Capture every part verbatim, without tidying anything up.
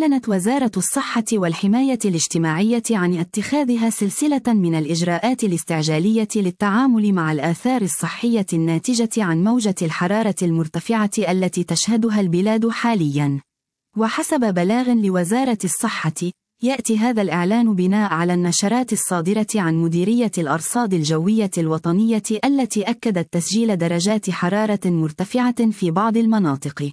أعلنت وزارة الصحة والحماية الاجتماعية عن اتخاذها سلسلة من الإجراءات الاستعجالية للتعامل مع الآثار الصحية الناتجة عن موجة الحرارة المرتفعة التي تشهدها البلاد حالياً. وحسب بلاغ لوزارة الصحة، يأتي هذا الإعلان بناء على النشرات الصادرة عن مديرية الأرصاد الجوية الوطنية التي أكدت تسجيل درجات حرارة مرتفعة في بعض المناطق.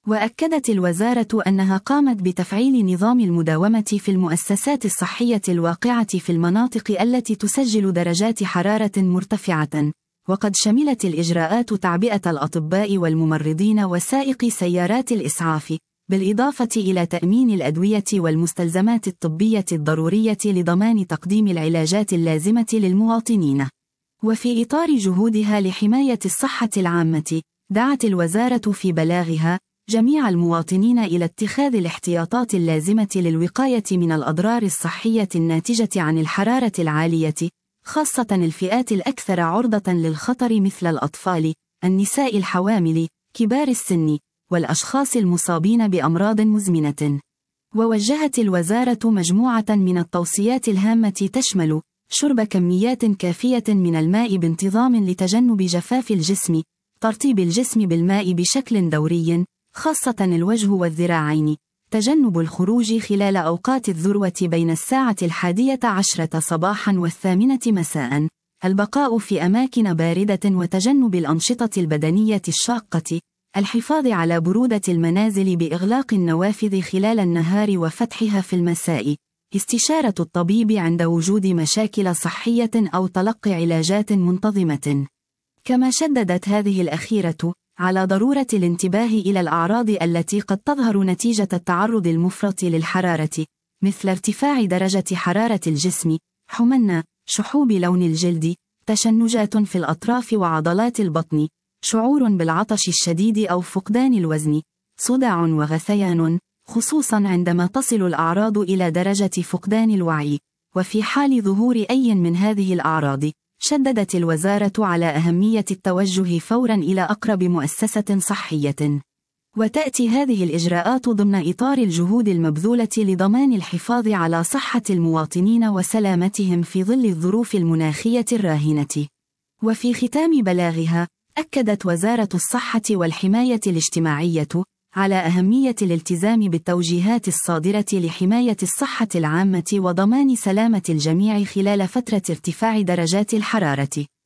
وأكدت الوزارة أنها قامت بتفعيل نظام المداومة في المؤسسات الصحية الواقعة في المناطق التي تسجل درجات حرارة مرتفعة، وقد شملت الإجراءات تعبئة الأطباء والممرضين وسائقي سيارات الإسعاف، بالإضافة إلى تأمين الأدوية والمستلزمات الطبية الضرورية لضمان تقديم العلاجات اللازمة للمواطنين. وفي إطار جهودها لحماية الصحة العامة، دعت الوزارة في بلاغها جميع المواطنين إلى اتخاذ الاحتياطات اللازمة للوقاية من الأضرار الصحية الناتجة عن الحرارة العالية، خاصة الفئات الأكثر عرضة للخطر مثل الأطفال، النساء الحوامل، كبار السن، والأشخاص المصابين بأمراض مزمنة. ووجهت الوزارة مجموعة من التوصيات الهامة تشمل شرب كميات كافية من الماء بانتظام لتجنب جفاف الجسم، ترطيب الجسم بالماء بشكل دوري، خاصة الوجه والذراعين، تجنب الخروج خلال أوقات الذروة بين الساعة الحادية عشرة صباحا والثامنة مساء، البقاء في أماكن باردة وتجنب الأنشطة البدنية الشاقة، الحفاظ على برودة المنازل بإغلاق النوافذ خلال النهار وفتحها في المساء، استشارة الطبيب عند وجود مشاكل صحية أو تلقي علاجات منتظمة. كما شددت هذه الأخيرة على ضرورة الانتباه إلى الأعراض التي قد تظهر نتيجة التعرض المفرط للحرارة، مثل ارتفاع درجة حرارة الجسم، حمى، شحوب لون الجلد، تشنجات في الأطراف وعضلات البطن، شعور بالعطش الشديد أو فقدان الوزن، صداع وغثيان، خصوصاً عندما تصل الأعراض إلى درجة فقدان الوعي. وفي حال ظهور أي من هذه الأعراض، شددت الوزارة على أهمية التوجه فوراً إلى أقرب مؤسسة صحية. وتأتي هذه الإجراءات ضمن إطار الجهود المبذولة لضمان الحفاظ على صحة المواطنين وسلامتهم في ظل الظروف المناخية الراهنة. وفي ختام بلاغها، أكدت وزارة الصحة والحماية الاجتماعية على أهمية الالتزام بالتوجيهات الصادرة لحماية الصحة العامة وضمان سلامة الجميع خلال فترة ارتفاع درجات الحرارة.